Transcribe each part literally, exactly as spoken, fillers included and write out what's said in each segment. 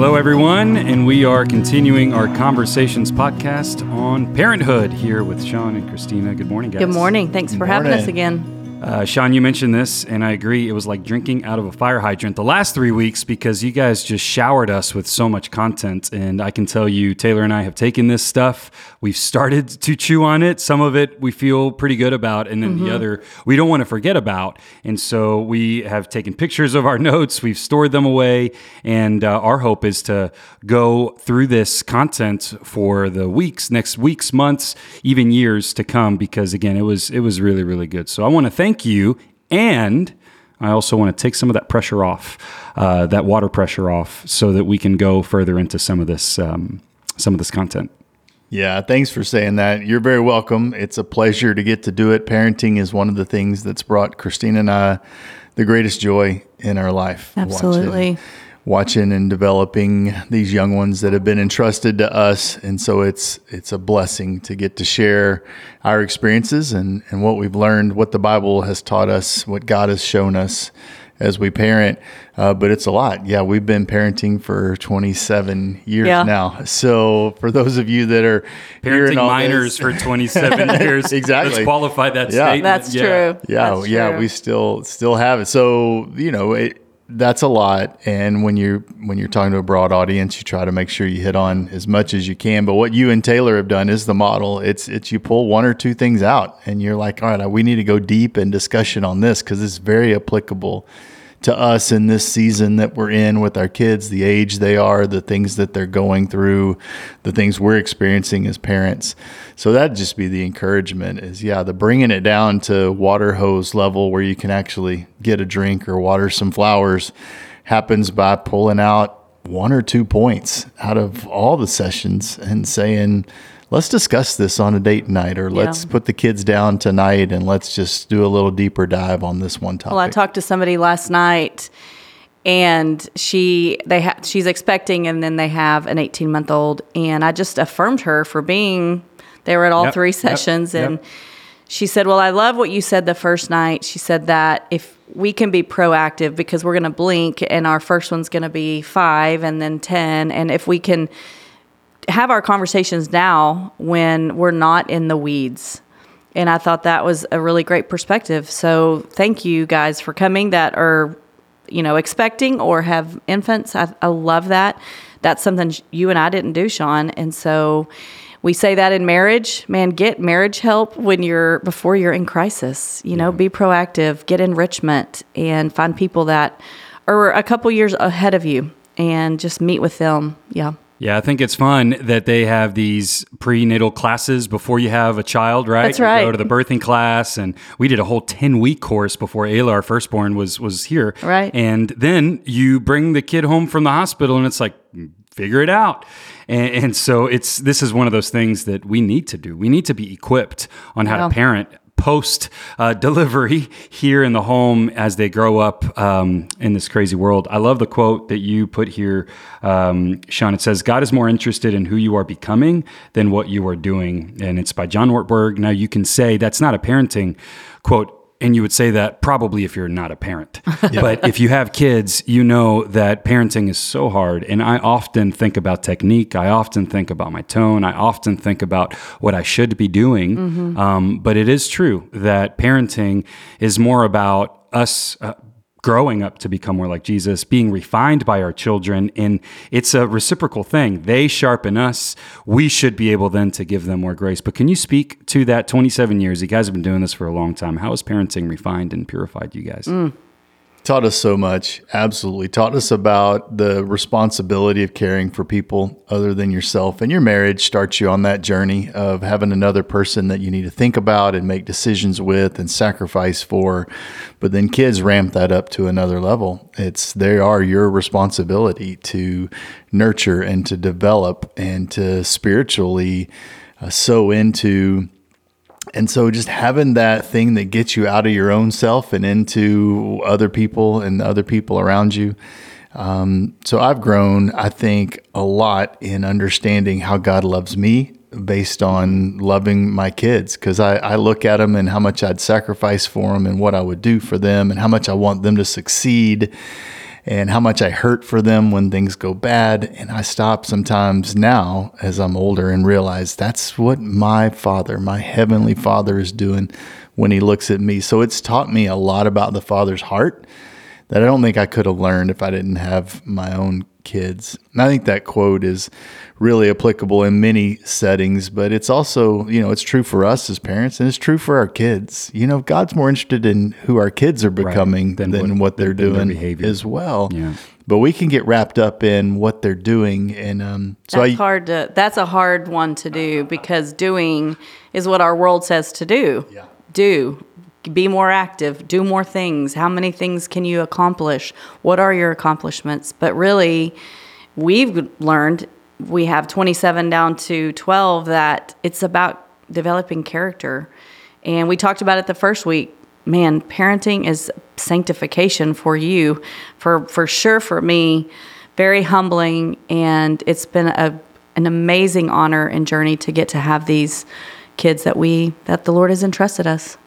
Hello, everyone, and we are continuing our Conversations podcast on parenthood here with Sean and Christina. Good morning, guys. Good morning. Thanks Good for morning. having us again. Uh, Sean, you mentioned this, and I agree. It was like drinking out of a fire hydrant the last three weeks because you guys just showered us with so much content. And I can tell you, Taylor and I have taken this stuff. We've started to chew on it. Some of it we feel pretty good about, and then mm-hmm. the other we don't want to forget about. And so we have taken pictures of our notes. We've stored them away. And uh, our hope is to go through this content for the weeks, next weeks, months, even years to come, because, again, it was it was really, really good. So I want to thank Thank you, and I also want to take some of that pressure off, uh, that water pressure off, so that we can go further into some of this, um, some of this content. Yeah, thanks for saying that. You're very welcome. It's a pleasure to get to do it. Parenting is one of the things that's brought Christina and I the greatest joy in our life. Absolutely. Watching, watching and developing these young ones that have been entrusted to us. And so it's it's a blessing to get to share our experiences and, and what we've learned, what the Bible has taught us, what God has shown us as we parent. Uh, but it's a lot. Yeah, we've been parenting for twenty-seven years yeah. now. So for those of you that are parenting minors for twenty-seven years, exactly. Let's qualify that yeah. statement. That's yeah. true. Yeah, That's yeah, true. we still still have it. So, you know, it, that's a lot. And when you're when you're talking to a broad audience, you try to make sure you hit on as much as you can. But what you and Taylor have done is the model. It's it's you pull one or two things out and you're like, all right, we need to go deep in discussion on this because it's very applicable to us in this season that we're in with our kids, the age they are, the things that they're going through, the things we're experiencing as parents. So that'd just be the encouragement is, yeah, the bringing it down to water hose level where you can actually get a drink or water some flowers happens by pulling out one or two points out of all the sessions and saying, let's discuss this on a date night, or let's yeah. put the kids down tonight and let's just do a little deeper dive on this one topic. Well, I talked to somebody last night, and she they ha- she's expecting, and then they have an eighteen-month-old, and I just affirmed her for being. They were at all yep, three sessions, yep, and yep. she said, "Well, I love what you said the first night." She said that if we can be proactive, because we're going to blink, and our first one's going to be five, and then ten, and if we can have our conversations now when we're not in the weeds. And I thought that was a really great perspective. So thank you guys for coming that are, you know, expecting or have infants. I, I love that. That's something you and I didn't do, Sean. And so we say that in marriage, man, get marriage help when you're, before you're in crisis, you know, yeah. be proactive, get enrichment, and find people that are a couple years ahead of you and just meet with them. Yeah. Yeah, I think it's fun that they have these prenatal classes before you have a child, right? That's right. You go to the birthing class, and we did a whole ten-week course before Ayla, our firstborn, was was here. Right. And then you bring the kid home from the hospital, and it's like, figure it out. And, and so it's this is one of those things that we need to do. We need to be equipped on how Yeah. to parent post uh, delivery here in the home as they grow up um, in this crazy world. I love the quote that you put here, um, Sean. It says, God is more interested in who you are becoming than what you are doing. And it's by John Ortberg. Now you can say that's not a parenting quote, and you would say that probably if you're not a parent. Yeah. But if you have kids, you know that parenting is so hard. And I often think about technique. I often think about my tone. I often think about what I should be doing. Mm-hmm. Um, but it is true that parenting is more about us uh, growing up to become more like Jesus, being refined by our children. And it's a reciprocal thing. They sharpen us. We should be able then to give them more grace. But can you speak to that twenty-seven years? You guys have been doing this for a long time. How has parenting refined and purified you guys? Mm. Taught us so much. Absolutely. Taught us about the responsibility of caring for people other than yourself. And your marriage starts you on that journey of having another person that you need to think about and make decisions with and sacrifice for. But then kids ramp that up to another level. It's they are your responsibility to nurture and to develop and to spiritually uh, sow into. And so just having that thing that gets you out of your own self and into other people and other people around you. Um, so I've grown, I think, a lot in understanding how God loves me based on loving my kids. Because I, I look at them and how much I'd sacrifice for them and what I would do for them and how much I want them to succeed. and how much I hurt for them when things go bad. And I stop sometimes now as I'm older and realize that's what my Father, my Heavenly Father, is doing when He looks at me. So it's taught me a lot about the Father's heart that I don't think I could have learned if I didn't have my own kids. And I think that quote is really applicable in many settings, but it's also, you know, it's true for us as parents, and it's true for our kids. You know, God's more interested in who our kids are becoming right. than, than what, what they're than doing their behavior. as well. Yeah. But we can get wrapped up in what they're doing. And um, so that's I, hard to, that's a hard one to do, because doing is what our world says to do. Yeah. Do. Be more active, do more things. How many things can you accomplish? What are your accomplishments? But really, we've learned, we have twenty-seven down to twelve, that it's about developing character. And we talked about it the first week. Man, parenting is sanctification for you, for, for sure for me, very humbling. And it's been a, an amazing honor and journey to get to have these kids that we, that the Lord has entrusted us.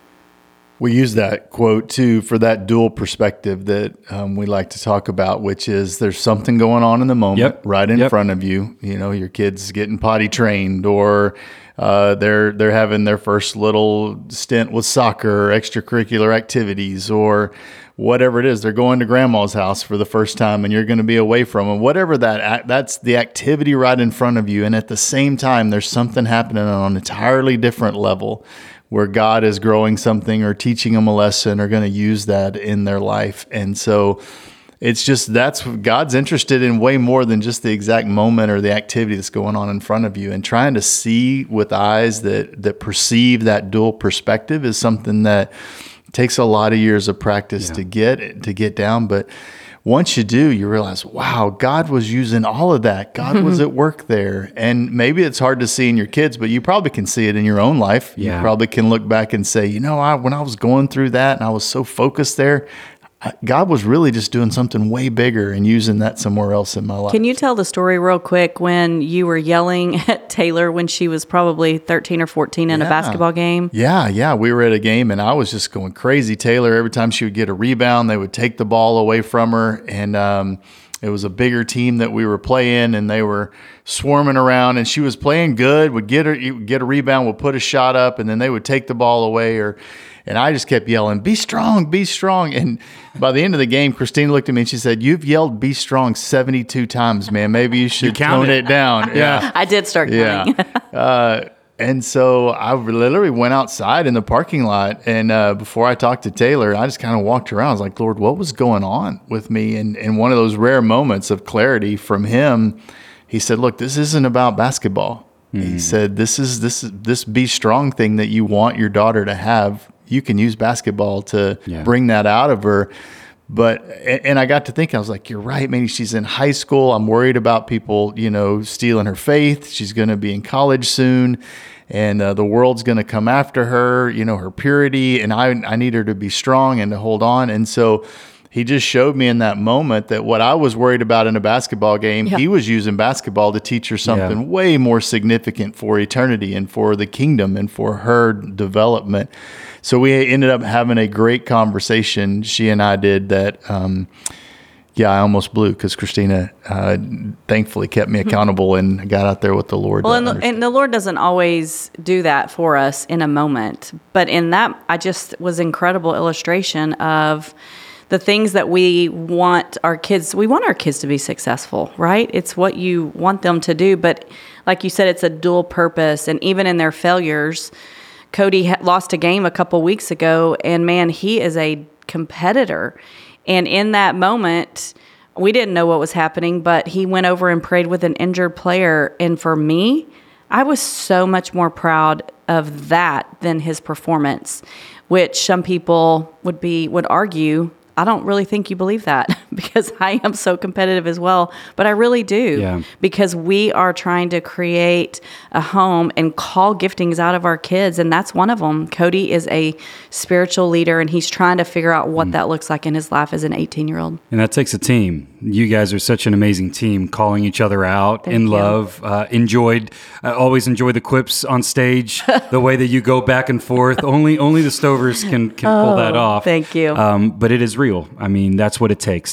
We use that quote too for that dual perspective that um, we like to talk about, which is there's something going on in the moment Yep. right in Yep. front of you. You know, your kid's getting potty trained, or uh, they're they're having their first little stint with soccer or extracurricular activities, or whatever it is. They're going to grandma's house for the first time, and you're going to be away from them. Whatever that, that's the activity right in front of you. And at the same time, there's something happening on an entirely different level, where God is growing something or teaching them a lesson or going to use that in their life. And so it's just, that's God's interested in way more than just the exact moment or the activity that's going on in front of you. And trying to see with eyes that, that perceive that dual perspective is something that takes a lot of years of practice Yeah. to get, to get down. But once you do, you realize, wow, God was using all of that. God was at work there. And maybe it's hard to see in your kids, but you probably can see it in your own life. Yeah. You probably can look back and say, you know, I, when I was going through that and I was so focused there, I, God was really just doing something way bigger and using that somewhere else in my life. Can you tell the story real quick when you were yelling at Taylor when she was probably thirteen or fourteen in Yeah. a basketball game? Yeah, yeah. We were at a game and I was just going crazy. Taylor, every time she would get a rebound, they would take the ball away from her. And um, it was a bigger team that we were playing, and they were swarming around, and she was playing good, would get her, get a rebound, would put a shot up, and then they would take the ball away. Or, and I just kept yelling, be strong, be strong. And by the end of the game, Christine looked at me and she said, you've yelled be strong seventy-two times, man. Maybe you should tone counted. it down. Yeah. I did start Yeah. counting. uh, and so I literally went outside in the parking lot, and uh, before I talked to Taylor, I just kind of walked around. I was like, Lord, what was going on with me? And, and one of those rare moments of clarity from him, he said, look, this isn't about basketball. Mm. He said, this is this this be strong thing that you want your daughter to have. You can use basketball to Yeah. bring that out of her. But, and I got to thinking, I was like, you're right, man. She's in high school. I'm worried about people, you know, stealing her faith. She's going to be in college soon, and uh, the world's going to come after her, you know, her purity. And I, I need her to be strong and to hold on. And so he just showed me in that moment that what I was worried about in a basketball game, Yeah. he was using basketball to teach her something Yeah. way more significant for eternity and for the kingdom and for her development. So we ended up having a great conversation, she and I did, that, um, yeah, I almost blew because Christina uh, thankfully kept me accountable and got out there with the Lord. Well, to and the, understand. and the Lord doesn't always do that for us in a moment. But in that, I just was incredible illustration of the things that we want our kids, we want our kids to be successful, right? It's what you want them to do. But like you said, it's a dual purpose. And even in their failures, Cody ha- lost a game a couple weeks ago, and man, he is a competitor. And in that moment, we didn't know what was happening, but he went over and prayed with an injured player. And for me, I was so much more proud of that than his performance, which some people would be would argue, I don't really think you believe that because I am so competitive as well, but I really do. Yeah. Because we are trying to create a home and call giftings out of our kids, and that's one of them. Cody is a spiritual leader, and he's trying to figure out what mm. that looks like in his life as an eighteen-year-old. And that takes a team. You guys are such an amazing team, calling each other out Thank in you. love. Uh, enjoyed, uh, always enjoy the quips on stage, the way that you go back and forth. Only only the Stovers can, can oh, pull that off. Thank you. Um, but it is real. I mean, that's what it takes.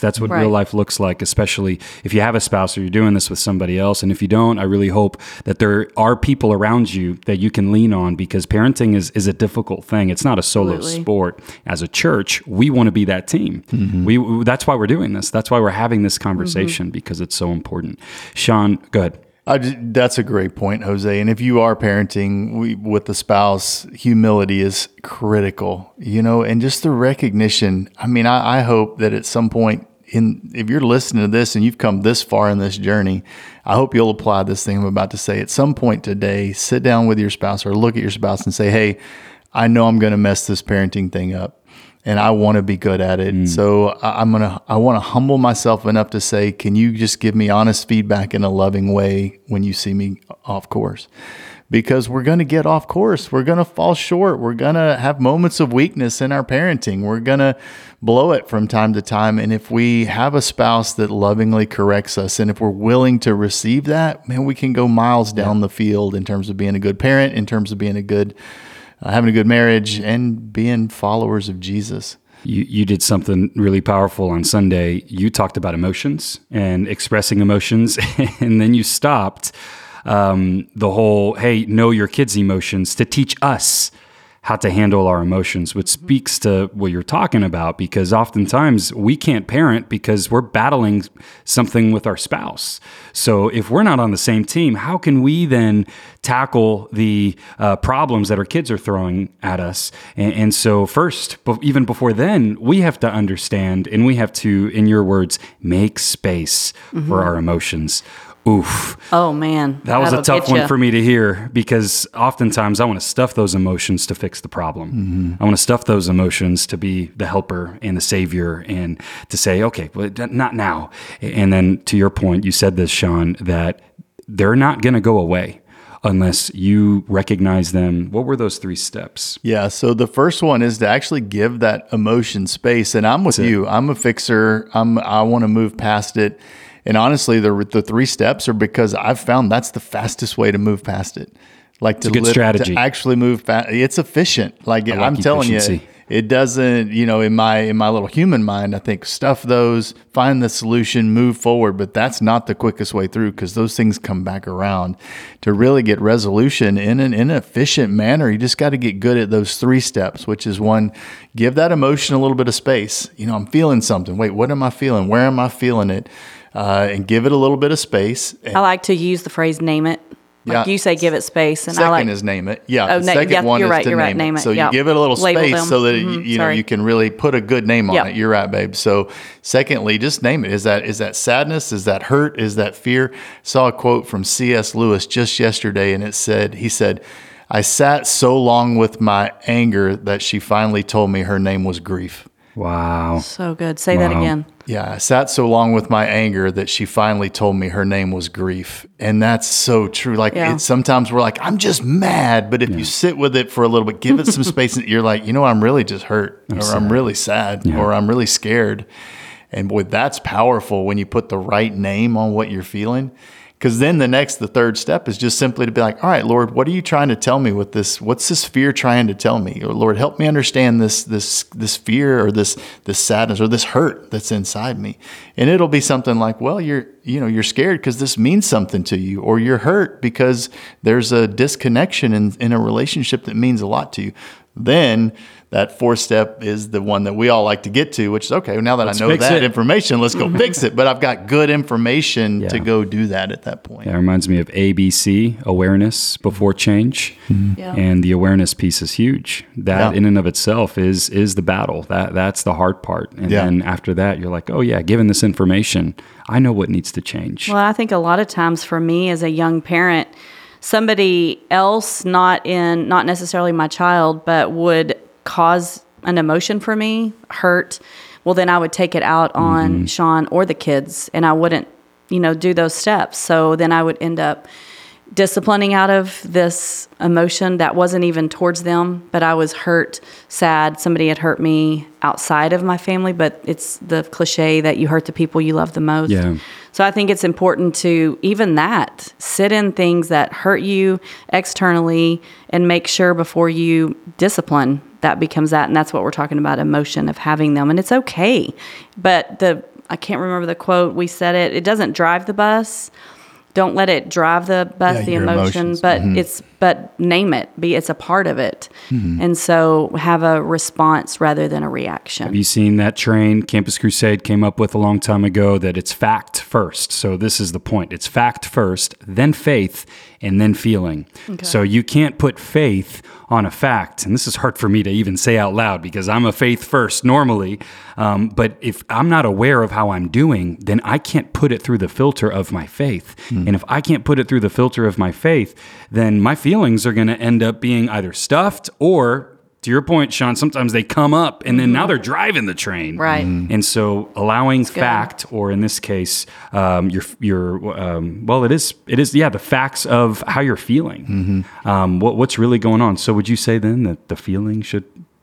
That's what Right. real life looks like, especially if you have a spouse or you're doing this with somebody else. And if you don't, I really hope that there are people around you that you can lean on, because parenting is, is a difficult thing. It's not a solo Absolutely. sport. As a church, we want to be that team. Mm-hmm. We That's why we're doing this. That's why we're having this conversation, because it's so important. Sean, go ahead. I just, that's a great point, Jose. And if you are parenting we, with the spouse, humility is critical, you know, and just the recognition. I mean, I, I hope that at some point in, if you're listening to this and you've come this far in this journey, I hope you'll apply this thing I'm about to say. At some point today, sit down with your spouse or look at your spouse and say, hey, I know I'm going to mess this parenting thing up, and I want to be good at it. Mm. So I- I'm going to, I want to humble myself enough to say, can you just give me honest feedback in a loving way when you see me off course? Because we're going to get off course. We're going to fall short. We're going to have moments of weakness in our parenting. We're going to blow it from time to time. And if we have a spouse that lovingly corrects us, and if we're willing to receive that, man, we can go miles down yeah. the field in terms of being a good parent, in terms of being a good Uh, having a good marriage, and being followers of Jesus. You, you did something really powerful on Sunday. You talked about emotions and expressing emotions, and then you stopped um, the whole, hey, know your kids' emotions, to teach us how to handle our emotions, which speaks to what you're talking about, because oftentimes we can't parent because we're battling something with our spouse. So if we're not on the same team, how can we then tackle the uh, problems that our kids are throwing at us? And, and so first, but even before then, we have to understand, and we have to, in your words, make space mm-hmm. for our emotions. Oof. Oh, man. That was That'll a tough get one ya. for me to hear, because oftentimes I want to stuff those emotions to fix the problem. Mm-hmm. I want to stuff those emotions to be the helper and the savior, and to say, okay, well, not now. And then to your point, you said this, Sean, that they're not going to go away unless you recognize them. What were those three steps? Yeah. So the first one is to actually give that emotion space. And I'm with That's you. it. I'm a fixer. I'm, I want to move past it. And honestly, the the three steps are because I've found that's the fastest way to move past it. Like to, a good live, strategy. to actually move fast. It's efficient. Like, like I'm telling efficiency. you, it doesn't, you know, in my in my little human mind, I think stuff those, find the solution, move forward. But that's not the quickest way through, because those things come back around. To really get resolution in an, in an efficient manner, you just got to get good at those three steps, which is one, give that emotion a little bit of space. You know, I'm feeling something. Wait, what am I feeling? Where am I feeling it? Uh, and give it a little bit of space. I like to use the phrase "name it." Like Yeah. you say, give it space, and Second I like is name it. Yeah. Oh, the na- second yeah, one you're is right, to you're name, right, it. name it. So Yeah. you give it a little Label space them. so that Mhm, you, you know sorry. you can really put a good name on Yep. it. You're right, babe. So secondly, just name it. Is that is that sadness? Is that hurt? Is that fear? Saw a quote from C S Lewis just yesterday, and it said, he said, "I sat so long with my anger that she finally told me her name was grief." Wow. So good. Say that Wow. again. Yeah, I sat so long with my anger that she finally told me her name was grief. And that's so true. Like Yeah. it, sometimes we're like, I'm just mad. But if you sit with it for a little bit, give it some space, and you're like, you know, I'm really just hurt, or sad. I'm really sad, Yeah. or I'm really scared. And boy, that's powerful when you put the right name on what you're feeling. Because then the next, the third step is just simply to be like, all right, Lord, what are you trying to tell me with this? What's this fear trying to tell me? Or Lord, help me understand this, this, this fear, or this, this sadness, or this hurt that's inside me. And it'll be something like, well, you're, you know, you're scared because this means something to you, or you're hurt because there's a disconnection in, in a relationship that means a lot to you. Then that fourth step is the one that we all like to get to, which is, okay, well, now that Let's I know fix that it. information, let's go fix it. But I've got good information Yeah. to go do that at that point. That reminds me of A B C, awareness before change. Yeah. And the awareness piece is huge. That Yeah. in and of itself is is the battle. That that's the hard part. And Yeah. then after that, you're like, oh yeah, given this information, I know what needs to change. Well, I think a lot of times for me as a young parent, somebody else, not in, not necessarily my child, but would cause an emotion for me, hurt, well, then I would take it out on Mm-hmm. Sean or the kids, and I wouldn't, you know, do those steps. So then I would end up disciplining out of this emotion that wasn't even towards them, but I was hurt, sad. Somebody had hurt me outside of my family, but it's the cliche that you hurt the people you love the most. Yeah. So I think it's important to, even that, sit in things that hurt you externally and make sure before you discipline that becomes that. And that's what we're talking about, emotion of having them. And it's okay. But the I can't remember the quote. We said it. It doesn't drive the bus. Don't let it drive the bus, Yeah, the your emotion, emotions. but Mhm. it's but name it. Be it's a part of it, Mm-hmm. and so have a response rather than a reaction. Have you seen that train Campus Crusade came up with a long time ago that it's fact first? So this is the point. It's fact first, then faith, and then feeling. So you can't put faith on a fact. And this is hard for me to even say out loud because I'm a faith first normally. Um, but if I'm not aware of how I'm doing, then I can't put it through the filter of my faith. And if I can't put it through the filter of my faith, then my feelings are going to end up being either stuffed or, to your point, Sean, sometimes they come up and then now they're driving the train. Right. Mm-hmm. And so allowing good. fact, or in this case, um, your, your um, well, it is, it is, yeah, the facts of how you're feeling. Mm-hmm. Um, what, what's really going on. So would you say then that the feeling should...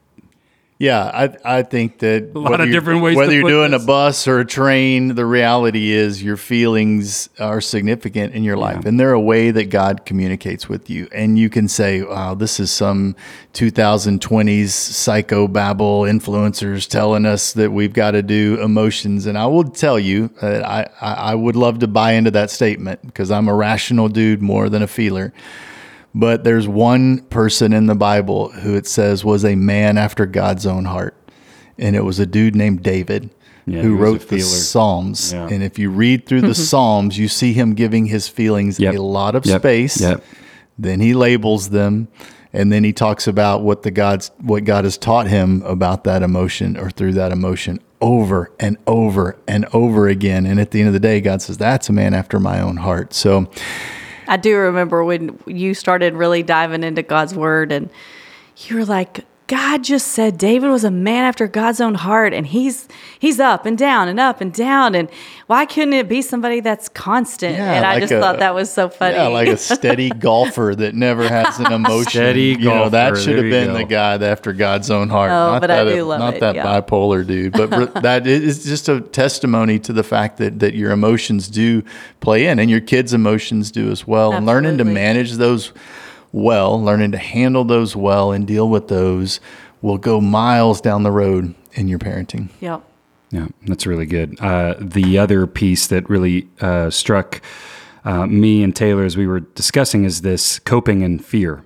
Yeah, I I think that A lot whether of you're- different ways Whether to you're put doing this. a bus or a train, the reality is your feelings are significant in your life, and they're a way that God communicates with you. And you can say, "Wow, this is some twenty twenties psychobabble influencers telling us that we've got to do emotions." And I will tell you that I I I would love to buy into that statement because I'm a rational dude more than a feeler. But there's one person in the Bible who it says was a man after God's own heart. And it was a dude named David Yeah, who he was a wrote the feeler. Psalms. Yeah. And if you read through the Psalms, you see him giving his feelings Yep. a lot of Yep. space. Yep. Then he labels them. And then he talks about what the God's what God has taught him about that emotion or through that emotion over and over and over again. And at the end of the day, God says, that's a man after my own heart. So I do remember when you started really diving into God's word and you were like, God just said David was a man after God's own heart, and he's he's up and down and up and down, and why couldn't it be somebody that's constant? Yeah, and I like just a- thought that was so funny. yeah, like a steady golfer that never has an emotion. Steady you know, that golfer, should there have you been go. the guy that after God's own heart. Oh, not but I that, do love not it, that yeah. bipolar dude. But re- that is just a testimony to the fact that that your emotions do play in, and your kids' emotions do as well. And learning to Absolutely. manage those well, learning to handle those well, and deal with those will go miles down the road in your parenting. Yep. Yeah, that's really good. Uh, the other piece that really uh, struck uh, me and Taylor as we were discussing is this coping and fear.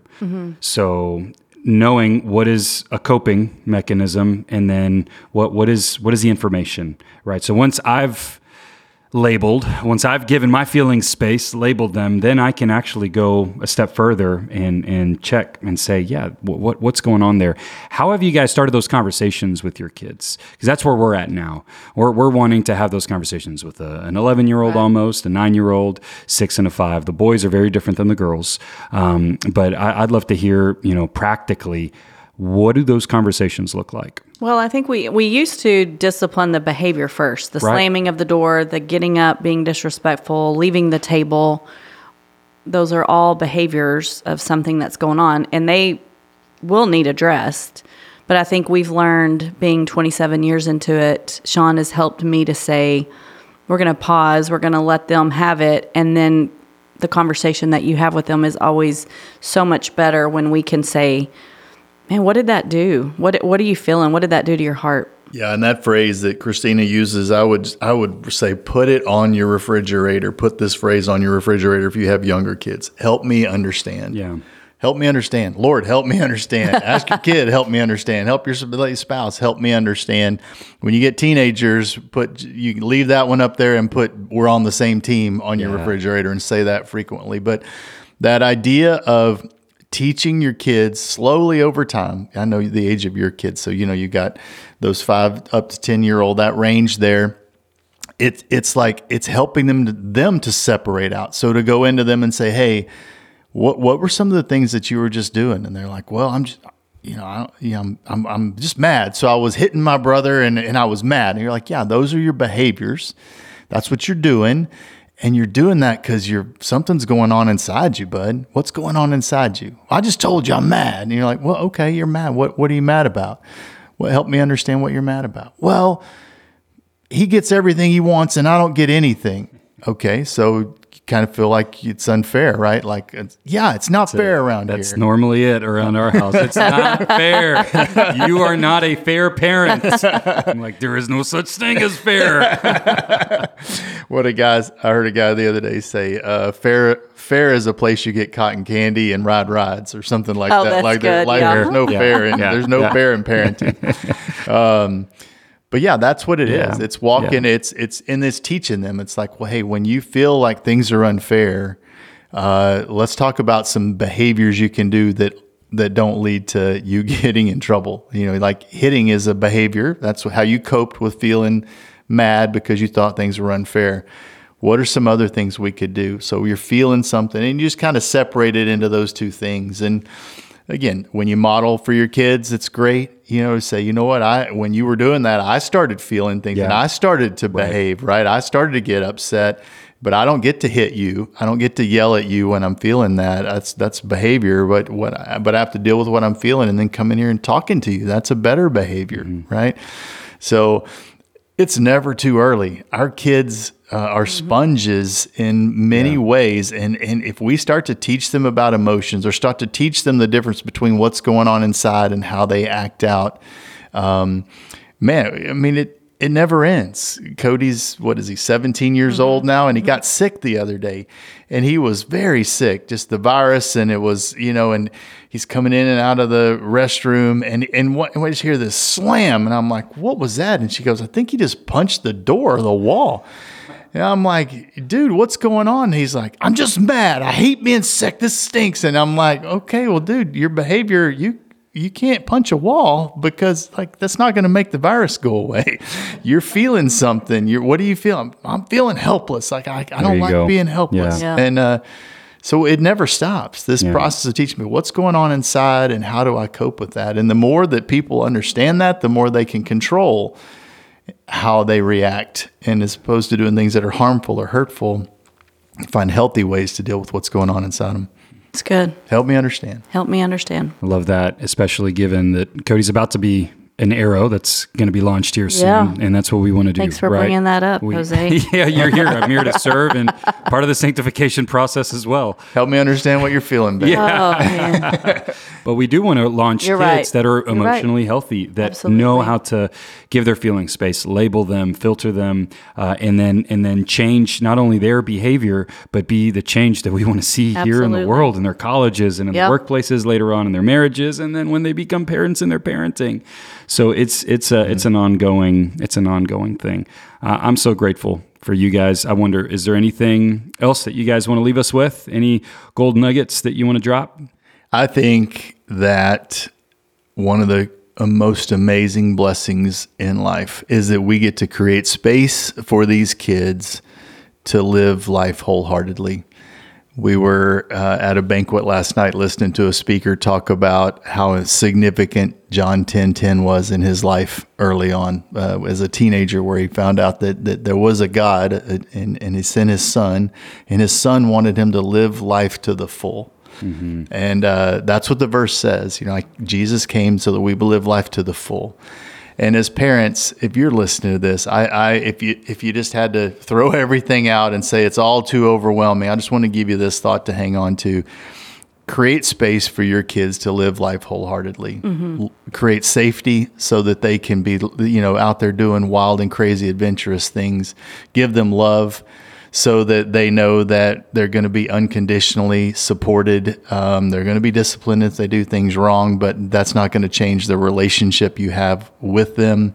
So knowing what is a coping mechanism, and then what what is what is the information, right? So once I've labeled, once I've given my feelings space, labeled them, then I can actually go a step further and and check and say, yeah, what, what what's going on there? How have you guys started those conversations with your kids? Because that's where we're at now. We're we're wanting to have those conversations with a, an eleven year old, almost a nine year old, six and a five. The boys are very different than the girls, um, but I, I'd love to hear, you know, practically, what do those conversations look like? Well, I think we, we used to discipline the behavior first, the Right. slamming of the door, the getting up, being disrespectful, leaving the table. Those are all behaviors of something that's going on, and they will need addressed. But I think we've learned, being twenty-seven years into it, Sean has helped me to say, we're going to pause, we're going to let them have it, and then the conversation that you have with them is always so much better when we can say, man, what did that do? What what are you feeling? What did that do to your heart? Yeah, and that phrase that Christina uses, I would I would say put it on your refrigerator. Put this phrase on your refrigerator if you have younger kids. Help me understand. Yeah. Help me understand. Lord, help me understand. Ask your kid, help me understand. Help your spouse, help me understand. When you get teenagers, put you can leave that one up there and put we're on the same team on your Yeah. refrigerator and say that frequently. But that idea of teaching your kids slowly over time. I know the age of your kids, so you know you got those five up to ten year old, that range there. It's it's like it's helping them to, them to separate out. So to go into them and say, hey, what what were some of the things that you were just doing? And they're like, well, I'm just you know, I don't, you know, I'm, I'm I'm just mad. So I was hitting my brother and and I was mad. And you're like, yeah, those are your behaviors. That's what you're doing. And you're doing that because you're something's going on inside you, bud. What's going on inside you? I just told you I'm mad. And you're like, well, okay, you're mad. What what are you mad about? Well, help me understand what you're mad about. Well, he gets everything he wants and I don't get anything. Okay, so kind of feel like it's unfair, right? Like, it's, yeah, it's not fair it. around That's here. normally it around our house. It's not fair. You are not a fair parent. I'm like, there is no such thing as fair. What a guy's, I heard a guy the other day say, uh, fair, fair is a place you get cotton candy and ride rides or something like Oh, that. that's Like, there- good, like yeah. there's no Yeah. fair in, Yeah. there's no Yeah. fair in parenting. um, But yeah, that's what it Yeah. is. It's walking. Yeah. It's it's in this teaching them. It's like, well, hey, when you feel like things are unfair, uh, let's talk about some behaviors you can do that that don't lead to you getting in trouble. You know, like hitting is a behavior. That's how you coped with feeling mad because you thought things were unfair. What are some other things we could do? So you're feeling something, and you just kind of separate it into those two things. And again, when you model for your kids, it's great. You know, say, you know what, I when you were doing that, I started feeling things, Yeah. and I started to behave, right? I started to get upset, but I don't get to hit you. I don't get to yell at you when I'm feeling that. That's that's behavior, but what I, but I have to deal with what I'm feeling, and then come in here and talking to you. That's a better behavior, Mm-hmm. right? So it's never too early. Our kids uh, are sponges in many Yeah. ways. And, and if we start to teach them about emotions or start to teach them the difference between what's going on inside and how they act out, um, man, I mean, it, it never ends. Cody's, what is he, seventeen years old now? And he got sick the other day, and he was very sick, just the virus. And it was, you know, and he's coming in and out of the restroom, and, and what, and I just hear this slam. And I'm like, what was that? And she goes, I think he just punched the door or the wall. And I'm like, dude, what's going on? And he's like, I'm just mad. I hate being sick. This stinks. And I'm like, okay, well, dude, your behavior, you you can't punch a wall because like that's not going to make the virus go away. You're feeling something. You're what do you feel? I'm, I'm feeling helpless. Like I, I don't you like go. being helpless. Yeah. And uh, so it never stops. This Yeah. process of teaching me what's going on inside and how do I cope with that. And the more that people understand that, the more they can control how they react, and as opposed to doing things that are harmful or hurtful, find healthy ways to deal with what's going on inside them. It's good. Help me understand. Help me understand. I love that, especially given that Cody's about to be an arrow that's going to be launched here soon. Yeah. And that's what we want to do. Thanks for right? bringing that up, We- Jose. Yeah, you're here. I'm here to serve and part of the sanctification process as well. Help me understand what you're feeling, babe. Oh, man. But we do want to launch You're kids right. that are You're right. emotionally healthy, that Absolutely. know how to give their feelings space, label them, filter them, uh, and then and then change not only their behavior, but be the change that we want to see here in Absolutely. the world, in their colleges and in Yep. the workplaces later on in their marriages, and then when they become parents in their parenting. So it's it's a it's an ongoing it's an ongoing thing. Uh, I'm so grateful for you guys. I wonder, is there anything else that you guys want to leave us with? Any gold nuggets that you want to drop? I think that one of the uh, most amazing blessings in life is that we get to create space for these kids to live life wholeheartedly. We were uh, at a banquet last night listening to a speaker talk about how significant John ten ten was in his life early on uh, as a teenager, where he found out that, that there was a God uh, and, and he sent his son, and his son wanted him to live life to the full. Mm-hmm. And uh, that's what the verse says. You know, like Jesus came so that we will live life to the full. And as parents, if you're listening to this, I, I if you if you just had to throw everything out and say it's all too overwhelming, I just want to give you this thought to hang on to. Create space for your kids to live life wholeheartedly. Mm-hmm. L- create safety so that they can be, you know, out there doing wild and crazy adventurous things. Give them love so that they know that they're going to be unconditionally supported. Um, they're going to be disciplined if they do things wrong, but that's not going to change the relationship you have with them.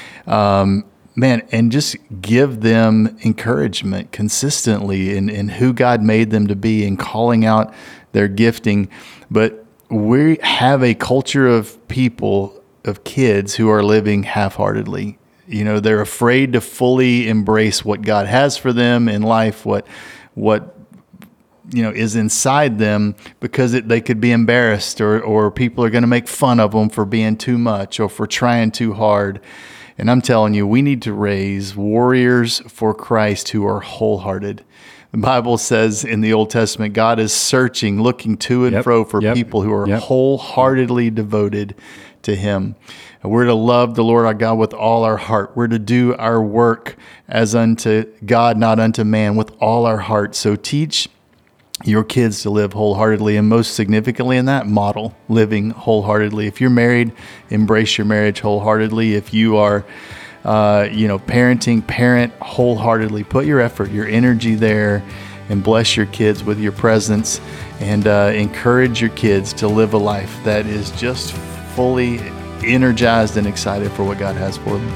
Um, man, and just give them encouragement consistently in, in who God made them to be and calling out their gifting. But we have a culture of people, of kids who are living half-heartedly. You know, they're afraid to fully embrace what God has for them in life, what, what, you know, is inside them, because it, they could be embarrassed, or, or people are going to make fun of them for being too much or for trying too hard. And I'm telling you, we need to raise warriors for Christ who are wholehearted. The Bible says in the Old Testament, God is searching, looking to and Yep, fro for yep, people who are yep. wholeheartedly devoted to Him. And we're to love the Lord our God with all our heart. We're to do our work as unto God, not unto man, with all our heart. So teach your kids to live wholeheartedly, and most significantly in that, model living wholeheartedly. If you're married, embrace your marriage wholeheartedly. If you are Uh, you know, parenting, parent wholeheartedly. Put your effort, your energy there, and bless your kids with your presence, and uh, encourage your kids to live a life that is just fully energized and excited for what God has for them.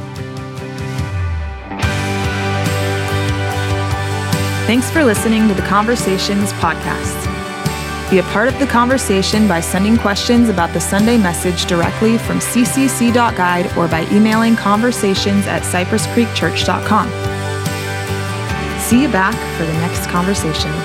Thanks for listening to the Conversations podcast. Be a part of the conversation by sending questions about the Sunday message directly from c c c dot guide or by emailing conversations at cypress creek church dot com. See you back for the next conversation.